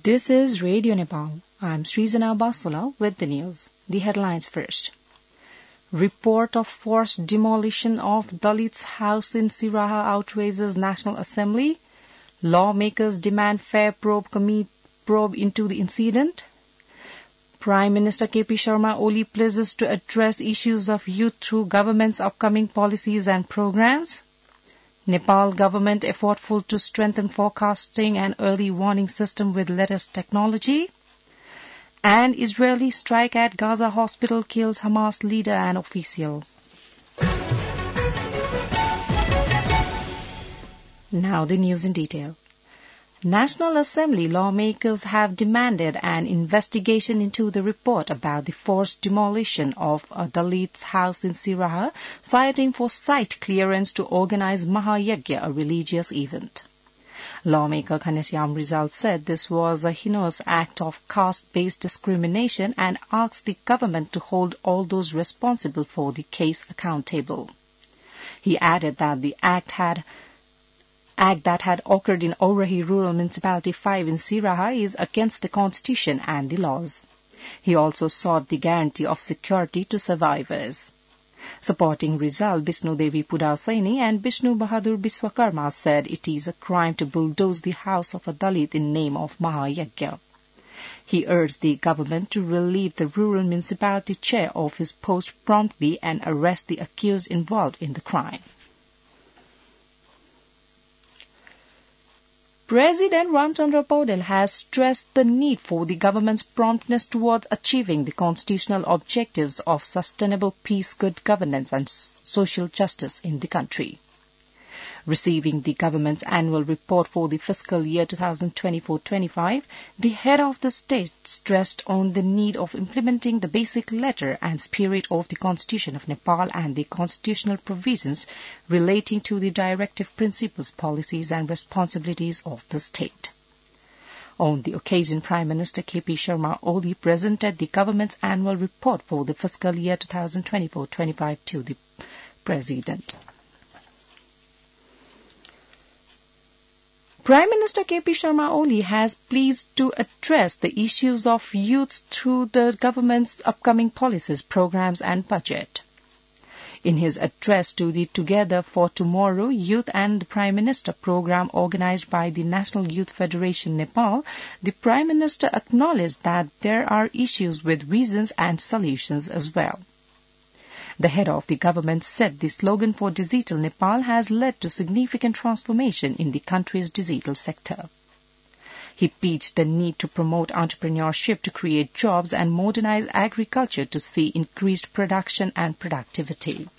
This is Radio Nepal. I'm Srizana Basula with the news. The headlines first. Report of forced demolition of Dalits' house in Siraha outrages National Assembly. Lawmakers demand fair probe into the incident. Prime Minister KP Sharma Oli pledges to address issues of youth through government's upcoming policies and programs. Nepal government effortful to strengthen forecasting and early warning system with latest technology. And Israeli strike at Gaza hospital kills Hamas leader and official. Now the news in detail. National Assembly lawmakers have demanded an investigation into the report about the forced demolition of a Dalit's house in Siraha, citing for site clearance to organize Mahayagya, a religious event. Lawmaker Ghanshyam Rizal said this was a heinous act of caste-based discrimination and asked the government to hold all those responsible for the case accountable. He added that the act that had occurred in Aurahi Rural Municipality 5 in Siraha is against the Constitution and the laws. He also sought the guarantee of security to survivors. Supporting Rizal, Bishnu Devi Pudasaini and Bishnu Bahadur Biswakarma said it is a crime to bulldoze the house of a Dalit in name of Mahayagya. He urged the government to relieve the rural municipality chair of his post promptly and arrest the accused involved in the crime. President Ramchandra Paudel has stressed the need for the government's promptness towards achieving the constitutional objectives of sustainable peace, good governance and social justice in the country. Receiving the government's annual report for the fiscal year 2024-25, the head of the state stressed on the need of implementing the basic letter and spirit of the Constitution of Nepal and the constitutional provisions relating to the directive principles, policies and responsibilities of the state. On the occasion, Prime Minister KP Sharma Oli presented the government's annual report for the fiscal year 2024-25 to the President. Prime Minister KP Sharma Oli has pleased to address the issues of youth through the government's upcoming policies, programs and budget. In his address to the Together for Tomorrow Youth and the Prime Minister program organized by the National Youth Federation Nepal, the Prime Minister acknowledged that there are issues with reasons and solutions as well. The head of the government said the slogan for Digital Nepal has led to significant transformation in the country's digital sector. He pitched the need to promote entrepreneurship to create jobs and modernize agriculture to see increased production and productivity.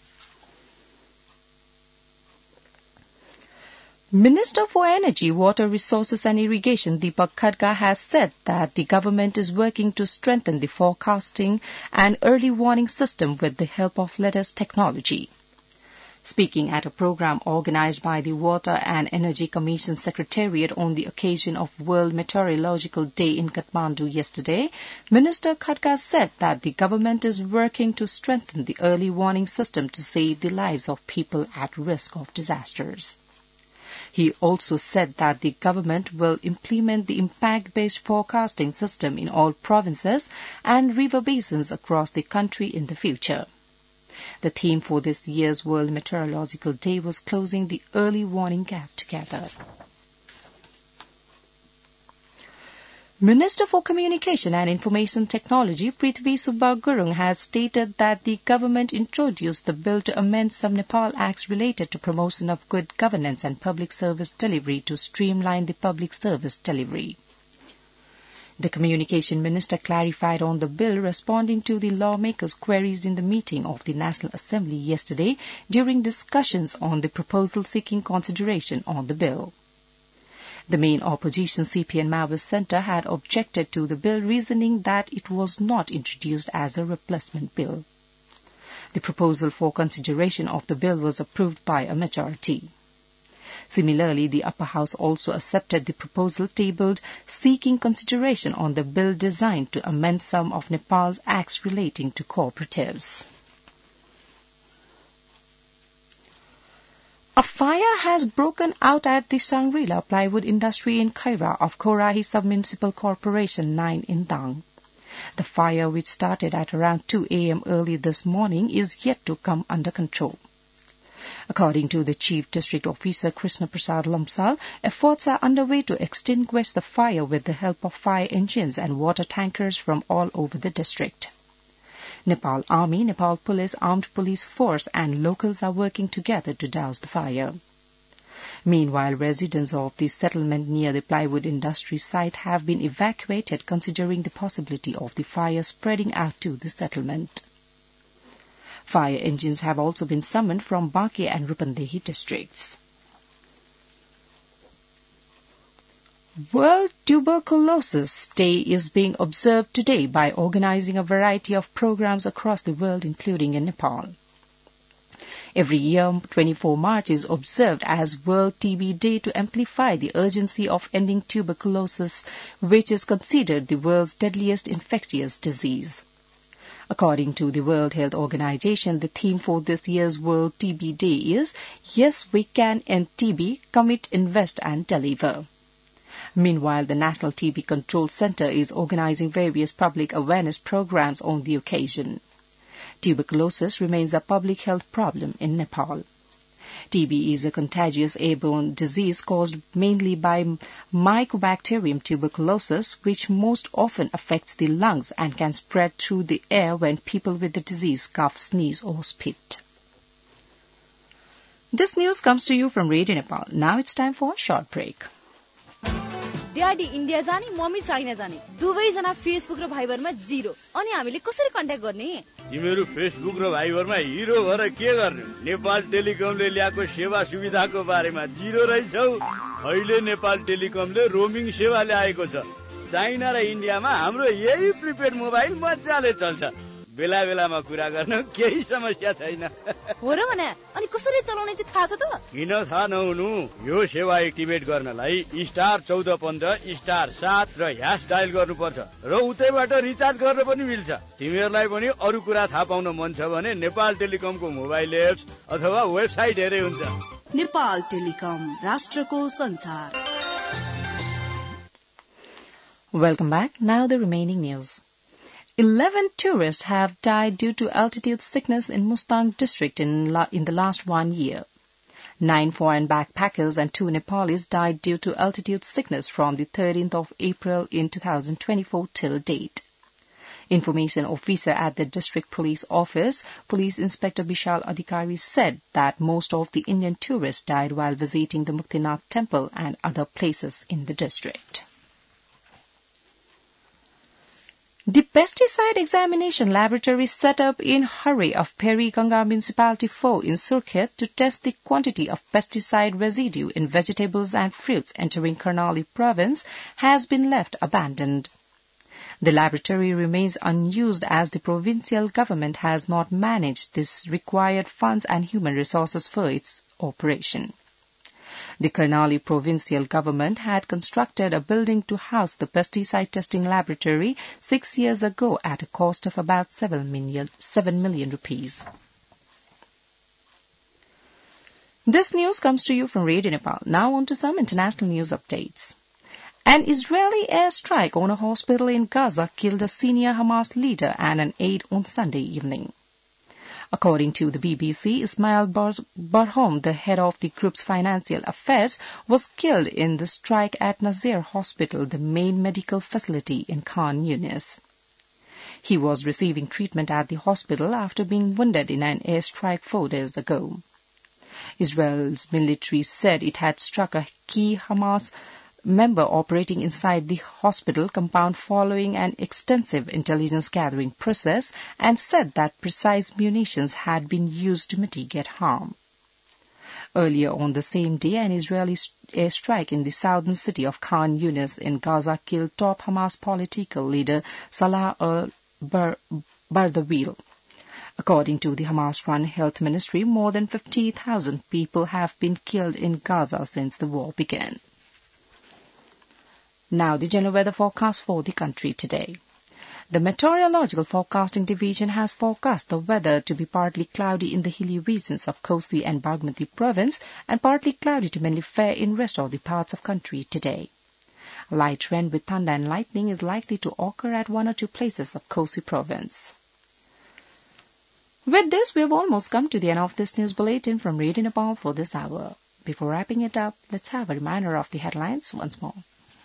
Minister for Energy, Water Resources and Irrigation Deepak Khadga has said that the government is working to strengthen the forecasting and early warning system with the help of latest technology. Speaking at a program organized by the Water and Energy Commission Secretariat on the occasion of World Meteorological Day in Kathmandu yesterday, Minister Khadga said that the government is working to strengthen the early warning system to save the lives of people at risk of disasters. He also said that the government will implement the impact-based forecasting system in all provinces and river basins across the country in the future. The theme for this year's World Meteorological Day was closing the early warning gap together. Minister for Communication and Information Technology Prithvi Subba Gurung has stated that the government introduced the bill to amend some Nepal acts related to promotion of good governance and public service delivery to streamline the public service delivery. The Communication Minister clarified on the bill responding to the lawmakers' queries in the meeting of the National Assembly yesterday during discussions on the proposal seeking consideration on the bill. The main opposition CPN Maoist Centre had objected to the bill, reasoning that it was not introduced as a replacement bill. The proposal for consideration of the bill was approved by a majority. Similarly, the upper house also accepted the proposal tabled seeking consideration on the bill designed to amend some of Nepal's acts relating to cooperatives. A fire has broken out at the Shangri-La plywood industry in Khaira of Korahi Sub-Municipal Corporation 9 in Dang. The fire, which started at around 2 a.m. early this morning, is yet to come under control. According to the Chief District Officer Krishna Prasad Lamsal, efforts are underway to extinguish the fire with the help of fire engines and water tankers from all over the district. Nepal Army, Nepal Police, Armed Police Force and locals are working together to douse the fire. Meanwhile, residents of the settlement near the plywood industry site have been evacuated considering the possibility of the fire spreading out to the settlement. Fire engines have also been summoned from Banki and Rupandehi districts. World Tuberculosis Day is being observed today by organizing a variety of programs across the world, including in Nepal. Every year, 24 March is observed as World TB Day to amplify the urgency of ending tuberculosis, which is considered the world's deadliest infectious disease. According to the World Health Organization, the theme for this year's World TB Day is Yes, We Can End TB, Commit, Invest and Deliver. Meanwhile, the National TB Control Center is organizing various public awareness programs on the occasion. Tuberculosis remains a public health problem in Nepal. TB is a contagious airborne disease caused mainly by Mycobacterium tuberculosis, which most often affects the lungs and can spread through the air when people with the disease cough, sneeze or spit. This news comes to you from Radio Nepal. Now it's time for a short break. Daddy India जाने mummy China जाने दुवैजना Facebook र भाइबरमा zero अनि हामीले कसरी contact गर्ने तिमीहरू Facebook र भाइबरमा हिरो भएर के गर्ने नेपाल टेलिकमले ल्याएको सेवा सुविधाको बारेमा जिरो रहेछौ अहिले नेपाल टेलिकमले रोमिङ सेवा ल्याएको छ चाइना र इन्डियामा हाम्रो यही प्रिपेड मोबाइल मजाले चल्छ बेला बेलामा कुरा गर्न केही समस्या छैन हो र भने अनि कसरी चलाउने चाहिँ थाहा छ त किन थाहा नहुनु यो सेवा एक्टिभेट गर्नलाई *14**7 र # डायल गर्नुपर्छ र उतैबाट रिचार्ज गर्न पनि मिल्छ तिमीहरूलाई पनि अरु कुरा थाहा पाउन मन छ भने नेपाल टेलिकमको मोबाइल एप्स अथवा वेबसाइट हेरे हुन्छ नेपाल टेलिकम राष्ट्रको संचार Welcome back. Now the remaining news. 11 tourists have died due to altitude sickness in Mustang district in the last 1 year. 9 foreign backpackers and 2 Nepalis died due to altitude sickness from the 13th of April in 2024 till date. Information officer at the district police office, Police Inspector Bishal Adhikari, said that most of the Indian tourists died while visiting the Muktinath temple and other places in the district. The pesticide examination laboratory set up in Hurry of Peri Ganga Municipality 4 in Surkhet to test the quantity of pesticide residue in vegetables and fruits entering Karnali province has been left abandoned. The laboratory remains unused as the provincial government has not managed this required funds and human resources for its operation. The Karnali provincial government had constructed a building to house the pesticide testing laboratory 6 years ago at a cost of about 7 million rupees. This news comes to you from Radio Nepal. Now on to some international news updates. An Israeli airstrike on a hospital in Gaza killed a senior Hamas leader and an aide on Sunday evening. According to the BBC, Ismail Barhom, the head of the group's financial affairs, was killed in the strike at Nazir Hospital, the main medical facility in Khan Yunis. He was receiving treatment at the hospital after being wounded in an airstrike 4 days ago. Israel's military said it had struck a key Hamas member operating inside the hospital compound following an extensive intelligence gathering process and said that precise munitions had been used to mitigate harm. Earlier on the same day, an Israeli airstrike in the southern city of Khan Yunis in Gaza killed top Hamas political leader Salah al-Bardawil. According to the Hamas-run health ministry, more than 50,000 people have been killed in Gaza since the war began. Now the general weather forecast for the country today. The Meteorological Forecasting Division has forecast the weather to be partly cloudy in the hilly regions of Kosi and Bagmati province and partly cloudy to mainly fair in rest of the parts of country today. Light rain with thunder and lightning is likely to occur at 1 or 2 places of Kosi province. With this, we have almost come to the end of this news bulletin from Radio Nepal for this hour. Before wrapping it up, let's have a reminder of the headlines once more.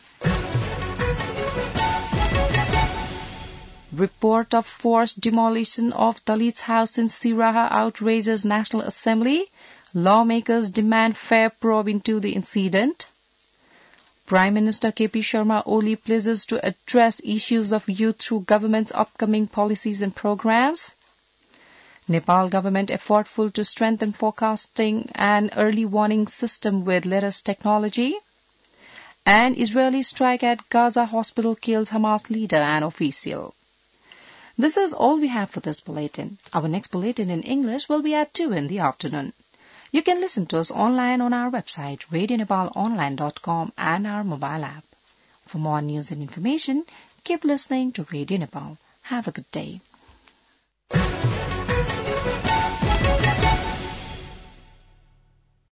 Report of forced demolition of Dalits house in Siraha outrages National Assembly. Lawmakers demand fair probe into the incident. Prime Minister KP Sharma Oli pledges to address issues of youth through government's upcoming policies and programs. Nepal government effortful to strengthen forecasting and early warning system with latest technology. And Israeli strike at Gaza hospital kills Hamas leader and official. This is all we have for this bulletin. Our next bulletin in English will be at 2 in the afternoon. You can listen to us online on our website, radionepalonline.com, and our mobile app. For more news and information, keep listening to Radio Nepal. Have a good day.